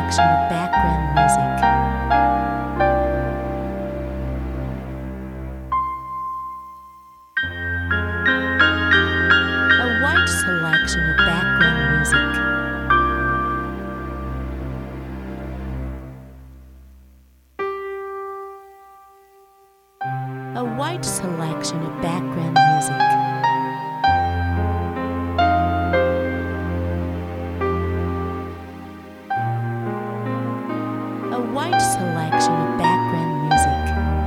selection of background music. A wide selection of background music. A wide selection of background music. A wide selection of background music.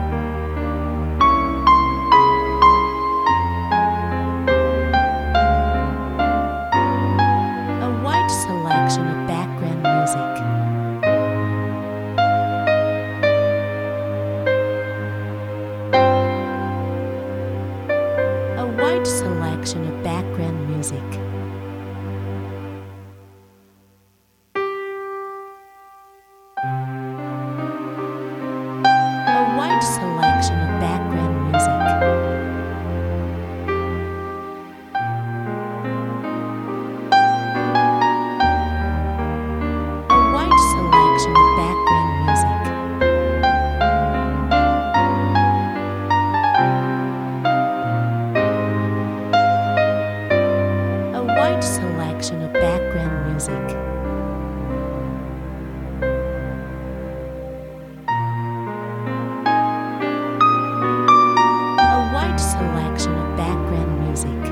A wide selection of background music. A wide selection of background music. A wide selection of background music. A wide selection of background music. A wide selection of background music. A wide selection of background music.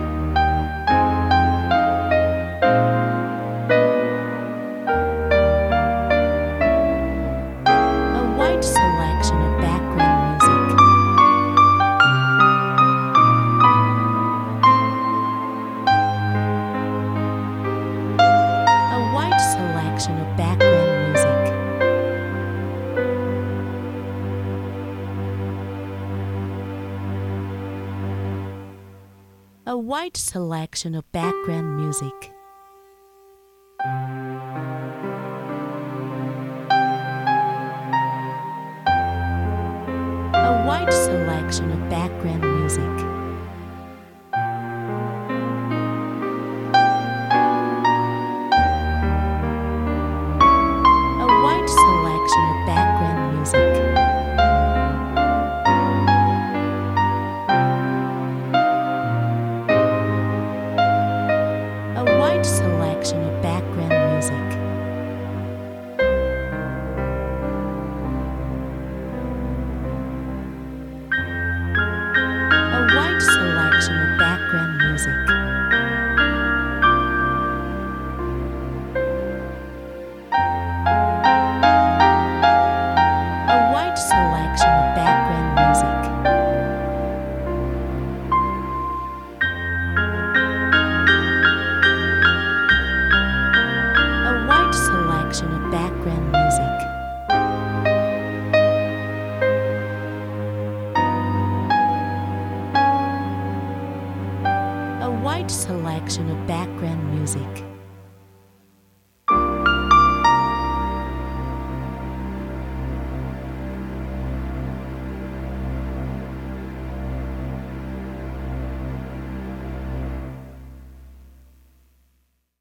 A wide selection of background music. A wide selection of background music. A wide selection of background music. A wide selection of background music. A wide selection of background music. A wide selection of background music. A wide selection of background music. A wide selection of background music. A wide selection of background music. A wide selection of background music.